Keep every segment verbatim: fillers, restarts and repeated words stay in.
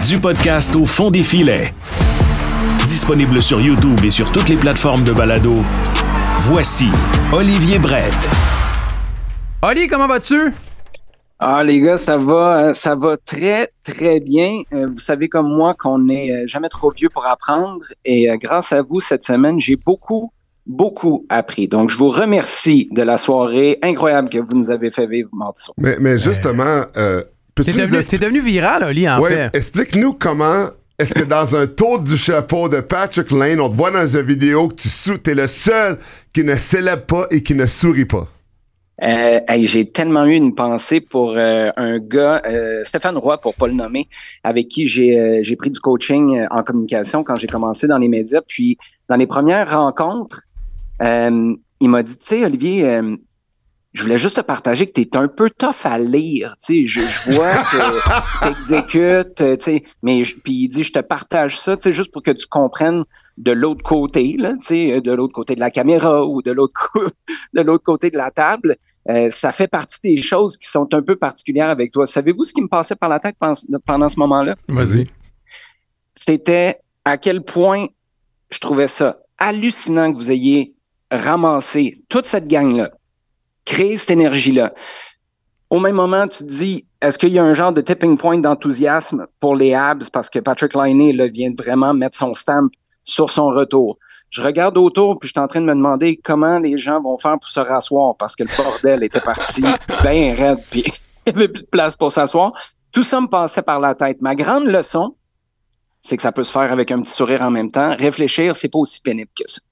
du podcast Au fond des filets. Disponible sur YouTube et sur toutes les plateformes de balado. Voici Olivier Brett. Oli, comment vas-tu? Ah les gars, ça va, ça va très très bien. Euh, vous savez comme moi qu'on n'est jamais trop vieux pour apprendre et euh, grâce à vous cette semaine, j'ai beaucoup beaucoup appris. Donc je vous remercie de la soirée incroyable que vous nous avez fait vivre mardi soir. Mais, mais justement, euh, t'es devenu, expli- t'es devenu viral, Oli, en ouais, fait. Explique-nous comment est-ce que dans un tour du chapeau de Patrick Lane, on te voit dans une vidéo que tu sou- t'es le seul qui ne célèbre pas et qui ne sourit pas. Euh, hey, j'ai tellement eu une pensée pour euh, un gars, euh, Stéphane Roy, pour pas le nommer, avec qui j'ai euh, j'ai pris du coaching euh, en communication quand j'ai commencé dans les médias. Puis, dans les premières rencontres, euh, il m'a dit, tu sais, Olivier, euh, je voulais juste te partager que t'es un peu tough à lire. Tu sais, je, je vois que t'exécutes, tu sais, mais puis il dit, je te partage ça, tu sais, juste pour que tu comprennes de l'autre côté, là, tu sais, de l'autre côté de la caméra ou de l'autre co- de l'autre côté de la table. Euh, ça fait partie des choses qui sont un peu particulières avec toi. Savez-vous ce qui me passait par la tête pendant, pendant ce moment-là? Vas-y. C'était à quel point je trouvais ça hallucinant que vous ayez ramassé toute cette gang-là, créé cette énergie-là. Au même moment, tu te dis, est-ce qu'il y a un genre de tipping point d'enthousiasme pour les Habs parce que Patrick Laine là, vient de vraiment mettre son stamp sur son retour? Je regarde autour, puis je suis en train de me demander comment les gens vont faire pour se rasseoir parce que le bordel était parti bien raide, puis il n'y avait plus de place pour s'asseoir. Tout ça me passait par la tête. Ma grande leçon, c'est que ça peut se faire avec un petit sourire en même temps. Réfléchir, c'est pas aussi pénible que ça.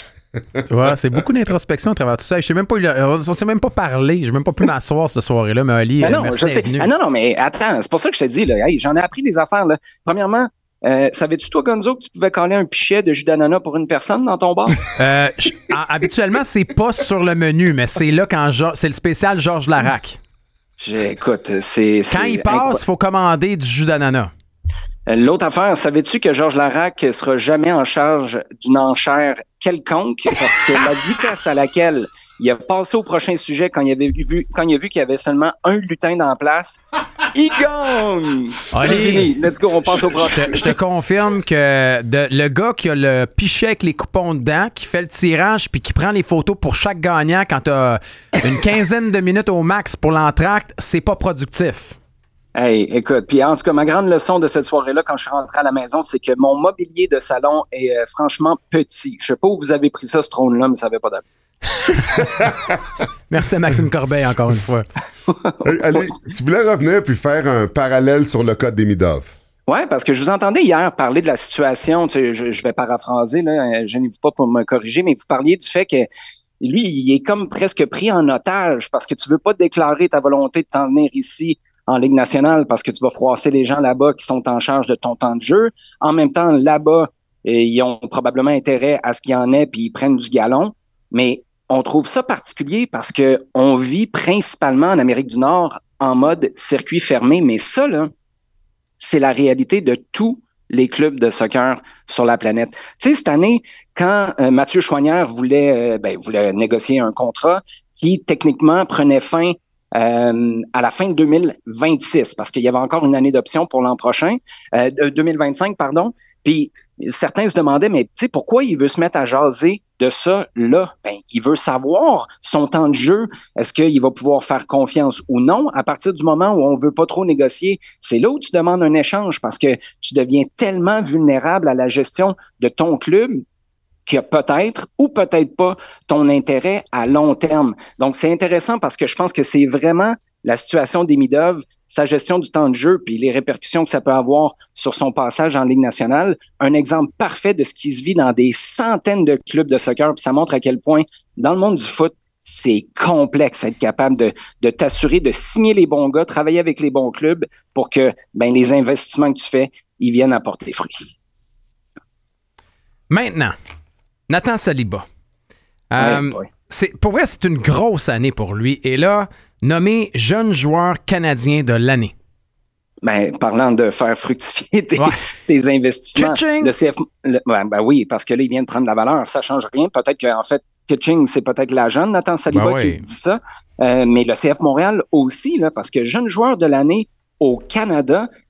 Tu vois, c'est beaucoup d'introspection à travers tout ça. Je sais même pas, on s'est même pas parlé. J'ai même pas pu m'asseoir cette soirée-là, mais Ali, ben non, merci je sais. d'être venu. Ah non, non, mais attends, c'est pour ça que je te dis, là, hey, j'en ai appris des affaires. Là. Premièrement, Euh, savais-tu, toi, Gonzo, que tu pouvais coller un pichet de jus d'ananas pour une personne dans ton bar? Euh, je, habituellement, c'est pas sur le menu, mais c'est là quand c'est le spécial Georges Larac. Écoute, c'est... Quand c'est il passe, il faut commander du jus d'ananas. L'autre affaire, savais-tu que Georges Larac sera jamais en charge d'une enchère quelconque parce que la vitesse à laquelle il a passé au prochain sujet quand il avait vu, quand il a vu qu'il y avait seulement un lutin dans la place, il gagne! C'est fini. Let's go, on passe au prochain. Je te, je te confirme que de, le gars qui a le pichet avec les coupons dedans, qui fait le tirage puis qui prend les photos pour chaque gagnant quand tu as une quinzaine de minutes au max pour l'entracte, c'est pas productif. Hey, écoute, puis en tout cas, ma grande leçon de cette soirée-là, quand je suis rentré à la maison, c'est que mon mobilier de salon est euh, franchement petit. Je sais pas où vous avez pris ça, ce trône-là, mais ça n'avait pas d'allure. Merci à Maxime Corbeil, encore une fois. Hey, allez, tu voulais revenir puis faire un parallèle sur le code Demidov. Oui, parce que je vous entendais hier parler de la situation, tu sais, je, je vais paraphraser, là, je n'ai pas pour me corriger, mais vous parliez du fait que lui, il est comme presque pris en otage parce que tu veux pas déclarer ta volonté de t'en venir ici en Ligue nationale parce que tu vas froisser les gens là-bas qui sont en charge de ton temps de jeu. En même temps, là-bas, ils ont probablement intérêt à ce qu'il y en ait puis ils prennent du galon. Mais on trouve ça particulier parce que on vit principalement en Amérique du Nord en mode circuit fermé. Mais ça, là, c'est la réalité de tous les clubs de soccer sur la planète. Tu sais, cette année, quand euh, Mathieu Choignard voulait, euh, ben, voulait négocier un contrat qui, techniquement, prenait fin Euh, à la fin de deux mille vingt-six, parce qu'il y avait encore une année d'option pour l'an prochain, euh, deux mille vingt-cinq, pardon. Puis certains se demandaient, mais tu sais, pourquoi il veut se mettre à jaser de ça là? Ben, il veut savoir son temps de jeu. Est-ce qu'il va pouvoir faire confiance ou non? À partir du moment où on veut pas trop négocier, c'est là où tu demandes un échange parce que tu deviens tellement vulnérable à la gestion de ton club qui a peut-être ou peut-être pas ton intérêt à long terme. Donc, c'est intéressant parce que je pense que c'est vraiment la situation d'Emidov, sa gestion du temps de jeu, puis les répercussions que ça peut avoir sur son passage en Ligue nationale. Un exemple parfait de ce qui se vit dans des centaines de clubs de soccer, puis ça montre à quel point, dans le monde du foot, c'est complexe être capable de, de t'assurer de signer les bons gars, travailler avec les bons clubs pour que ben, les investissements que tu fais, ils viennent apporter fruit. Maintenant, Nathan Saliba. Euh, ouais, ouais. C'est, pour vrai, c'est une grosse année pour lui. Et là, nommé jeune joueur canadien de l'année. Ben, parlant de faire fructifier tes, ouais. tes investissements, Kitching. le C F... Le, ben, ben oui, parce que là, il vient de prendre la valeur. Ça change rien. Peut-être qu'en fait, Kitching, c'est peut-être la jeune Nathan Saliba ben qui oui. se dit ça. Euh, mais le C F Montréal aussi, là, parce que jeune joueur de l'année au Canada,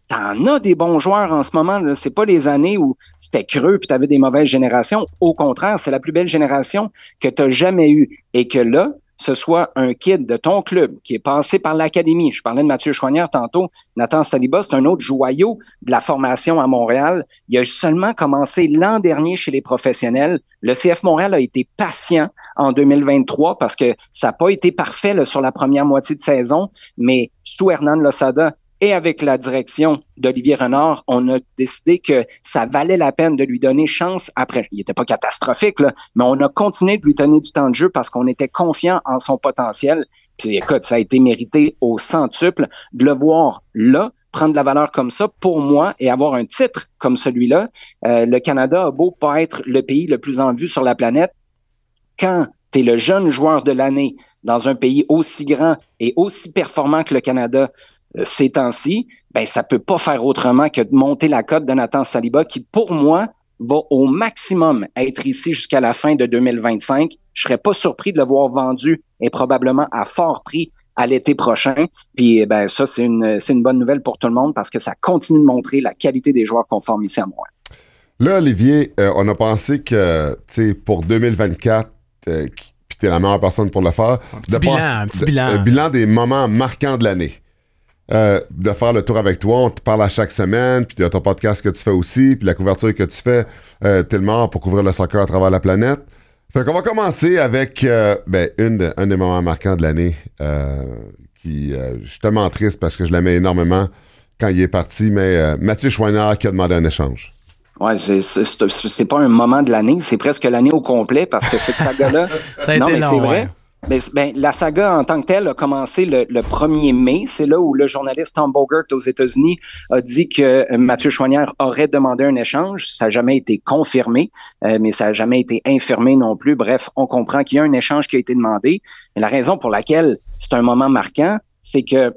t'en as des bons joueurs en ce moment. Là. C'est pas les années où c'était creux puis t'avais des mauvaises générations. Au contraire, c'est la plus belle génération que t'as jamais eue. Et que là, ce soit un kid de ton club qui est passé par l'académie. Je parlais de Mathieu Choinière tantôt. Nathan Saliba, c'est un autre joyau de la formation à Montréal. Il a seulement commencé l'an dernier chez les professionnels. Le C F Montréal a été patient en deux mille vingt-trois parce que ça n'a pas été parfait là, sur la première moitié de saison, mais sous Hernan Losada et avec la direction d'Olivier Renard, on a décidé que ça valait la peine de lui donner chance après. Il n'était pas catastrophique, là, mais on a continué de lui donner du temps de jeu parce qu'on était confiant en son potentiel. Puis écoute, ça a été mérité au centuple de le voir là, prendre de la valeur comme ça pour moi et avoir un titre comme celui-là. Euh, le Canada a beau pas être le pays le plus en vue sur la planète. Quand tu es le jeune joueur de l'année dans un pays aussi grand et aussi performant que le Canada, ces temps-ci, ben ça peut pas faire autrement que de monter la cote de Nathan Saliba qui, pour moi, va au maximum être ici jusqu'à la fin de deux mille vingt-cinq. Je serais pas surpris de le voir vendu et probablement à fort prix à l'été prochain. Puis ben ça, c'est une, c'est une bonne nouvelle pour tout le monde parce que ça continue de montrer la qualité des joueurs qu'on forme ici à Montréal. Là, Olivier, euh, on a pensé que, tu sais, pour deux mille vingt-quatre, euh, puis t'es la meilleure personne pour le faire. Un petit bilan, passer, un petit de, bilan. Un bilan des moments marquants de l'année. Euh, de faire le tour avec toi, on te parle à chaque semaine, puis il y a ton podcast que tu fais aussi, puis la couverture que tu fais, euh, t'es le meilleur pour couvrir le soccer à travers la planète. Fait qu'on va commencer avec euh, ben, une de, un des moments marquants de l'année, euh, qui, euh, je suis tellement triste parce que je l'aimais énormément quand il est parti, mais euh, Mathieu Choinière qui a demandé un échange. Ouais, c'est, c'est, c'est pas un moment de l'année, c'est presque l'année au complet parce que cette saga-là. Ça a non, été mais long, c'est vrai. ouais. Ben, ben, la saga en tant que telle a commencé le, le premier mai. C'est là où le journaliste Tom Bogert aux États-Unis a dit que Mathieu Choinière aurait demandé un échange. Ça n'a jamais été confirmé, euh, mais ça n'a jamais été infirmé non plus. Bref, on comprend qu'il y a un échange qui a été demandé. Mais la raison pour laquelle c'est un moment marquant, c'est que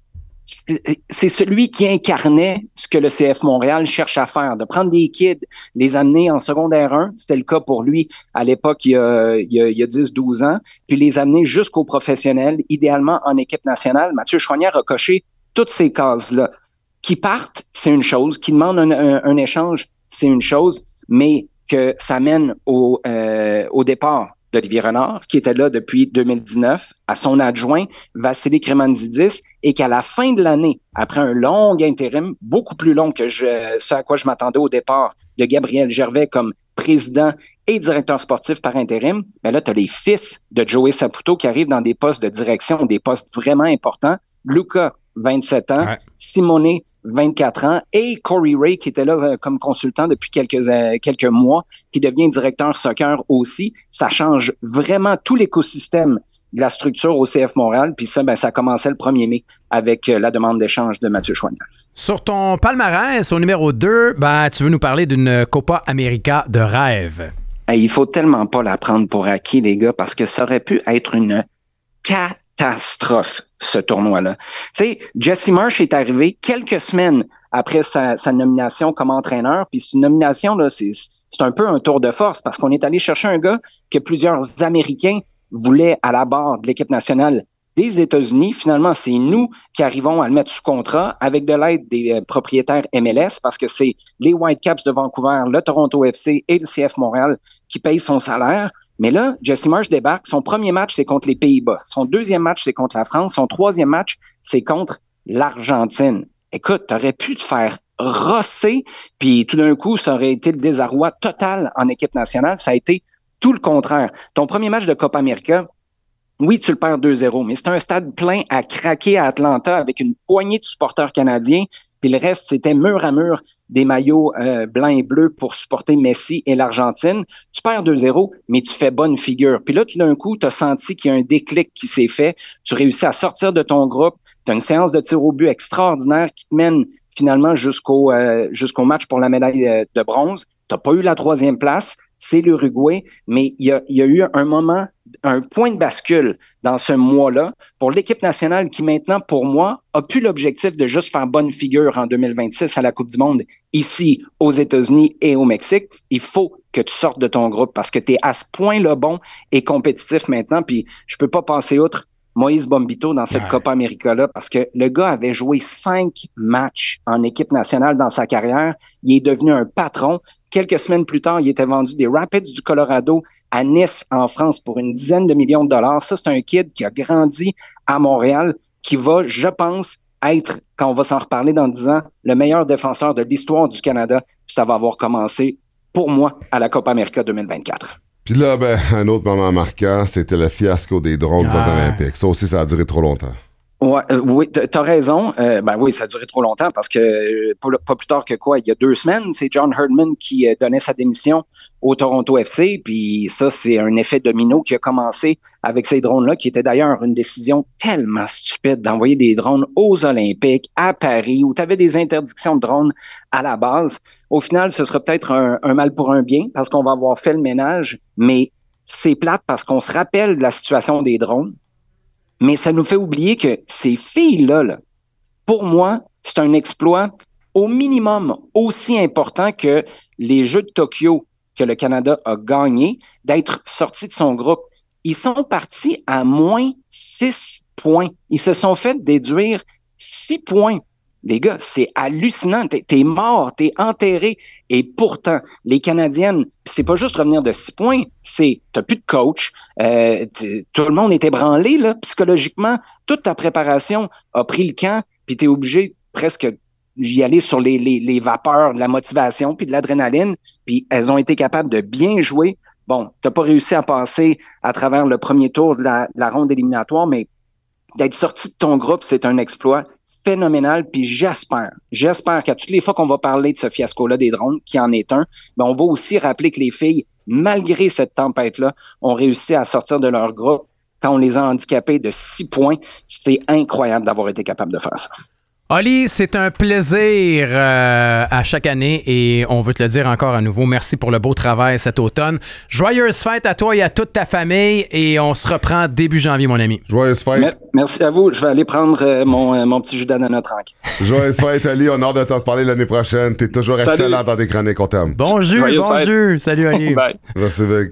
c'est celui qui incarnait ce que le C F Montréal cherche à faire, de prendre des kids, les amener en secondaire un, c'était le cas pour lui à l'époque il y a, il y a, il y a dix douze ans, puis les amener jusqu'au professionnel, idéalement en équipe nationale. Mathieu Choinière a coché toutes ces cases-là. Qui partent, c'est une chose, qui demandent un, un, un échange, c'est une chose, mais que ça mène au, euh, au départ d'Olivier Renard, qui était là depuis deux mille dix-neuf, à son adjoint, Vassili Kremanzidis, et qu'à la fin de l'année, après un long intérim, beaucoup plus long que je, ce à quoi je m'attendais au départ, de Gabriel Gervais comme président et directeur sportif par intérim, ben là, tu as les fils de Joey Saputo qui arrivent dans des postes de direction, des postes vraiment importants. Luca, vingt-sept ans, ouais. Simone, vingt-quatre ans, et Corey Ray, qui était là euh, comme consultant depuis quelques, euh, quelques mois, qui devient directeur soccer aussi. Ça change vraiment tout l'écosystème de la structure au C F Montréal, puis ça, ben, ça commençait le premier mai avec euh, la demande d'échange de Mathieu Choinière. Sur ton palmarès, au numéro deux, ben, tu veux nous parler d'une Copa América de rêve. Hey, il faut tellement pas la prendre pour acquis, les gars, parce que ça aurait pu être une catastrophe, ce tournoi-là. Tu sais, Jesse Marsh est arrivé quelques semaines après sa, sa nomination comme entraîneur, puis c'est une nomination, là, c'est, c'est un peu un tour de force, parce qu'on est allé chercher un gars que plusieurs Américains voulaient à la barre de l'équipe nationale des États-Unis. Finalement, c'est nous qui arrivons à le mettre sous contrat avec de l'aide des euh, propriétaires M L S, parce que c'est les Whitecaps de Vancouver, le Toronto F C et le C F Montréal qui payent son salaire. Mais là, Jesse Marsh débarque. Son premier match, c'est contre les Pays-Bas. Son deuxième match, c'est contre la France. Son troisième match, c'est contre l'Argentine. Écoute, t'aurais pu te faire rosser, puis tout d'un coup, ça aurait été le désarroi total en équipe nationale. Ça a été tout le contraire. Ton premier match de Copa América, oui, tu le perds deux zéro, mais c'est un stade plein à craquer à Atlanta avec une poignée de supporters canadiens. Puis le reste, c'était mur à mur des maillots euh, blancs et bleus pour supporter Messi et l'Argentine. Tu perds deux zéro, mais tu fais bonne figure. Puis là, tout d'un coup, tu as senti qu'il y a un déclic qui s'est fait. Tu réussis à sortir de ton groupe. Tu as une séance de tir au but extraordinaire qui te mène finalement jusqu'au euh, jusqu'au match pour la médaille de bronze. Tu n'as pas eu la troisième place. C'est l'Uruguay, mais il y a, il y a eu un moment, un point de bascule dans ce mois-là pour l'équipe nationale qui maintenant, pour moi, a plus l'objectif de juste faire bonne figure en deux mille vingt-six à la Coupe du Monde ici aux États-Unis et au Mexique. Il faut que tu sortes de ton groupe parce que tu es à ce point-là bon et compétitif maintenant, puis je peux pas passer outre. Moïse Bombito dans cette Ouais. Copa América-là parce que le gars avait joué cinq matchs en équipe nationale dans sa carrière. Il est devenu un patron. Quelques semaines plus tard, il était vendu des Rapids du Colorado à Nice, en France, pour une dizaine de millions de dollars. Ça, c'est un kid qui a grandi à Montréal, qui va, je pense, être, quand on va s'en reparler dans dix ans, le meilleur défenseur de l'histoire du Canada. Puis ça va avoir commencé, pour moi, à la Copa América deux mille vingt-quatre. Puis là, ben, un autre moment marquant, c'était le fiasco des drones Ah. aux Olympiques. Ça aussi, ça a duré trop longtemps. Ouais, euh, oui, t- t'as raison. Euh, ben oui, ça a duré trop longtemps parce que euh, pas, pas plus tard que quoi, il y a deux semaines, c'est John Herdman qui euh, donnait sa démission au Toronto F C. Puis ça, c'est un effet domino qui a commencé avec ces drones-là, qui était d'ailleurs une décision tellement stupide d'envoyer des drones aux Olympiques, à Paris, où tu avais des interdictions de drones à la base. Au final, ce sera peut-être un, un mal pour un bien parce qu'on va avoir fait le ménage, mais c'est plate parce qu'on se rappelle de la situation des drones. Mais ça nous fait oublier que ces filles-là, là, pour moi, c'est un exploit au minimum aussi important que les Jeux de Tokyo que le Canada a gagnés, d'être sorti de son groupe. Ils sont partis à moins six points. Ils se sont fait déduire six points. Les gars, c'est hallucinant. T'es, t'es mort, t'es enterré. Et pourtant, les Canadiennes, c'est pas juste revenir de six points, c'est t'as plus de coach. Euh, tu- tout le monde est ébranlé, là, psychologiquement. Toute ta préparation a pris le camp, puis t'es obligé presque d'y aller sur les, les, les vapeurs de la motivation puis de l'adrénaline. Puis elles ont été capables de bien jouer. Bon, t'as pas réussi à passer à travers le premier tour de la, de la ronde éliminatoire, mais d'être sorti de ton groupe, c'est un exploit phénoménal, puis j'espère, j'espère qu'à toutes les fois qu'on va parler de ce fiasco-là des drones, qui en est un, ben on va aussi rappeler que les filles, malgré cette tempête-là, ont réussi à sortir de leur groupe quand on les a handicapées de six points. C'est incroyable d'avoir été capable de faire ça. Oli, c'est un plaisir euh, à chaque année et on veut te le dire encore à nouveau. Merci pour le beau travail cet automne. Joyeuse fête à toi et à toute ta famille et on se reprend début janvier, mon ami. Joyeuse fête. Mais, merci à vous. Je vais aller prendre euh, mon, euh, mon petit jus d'ananas tranquille. Joyeuse fête, Ali. On a hâte de t'en parler l'année prochaine. T'es toujours Salut. excellent dans tes chroniques. On t'aime. Bon jus, Joyeuse bon fête. jus. Salut, Ali. Bye. Merci, Vic.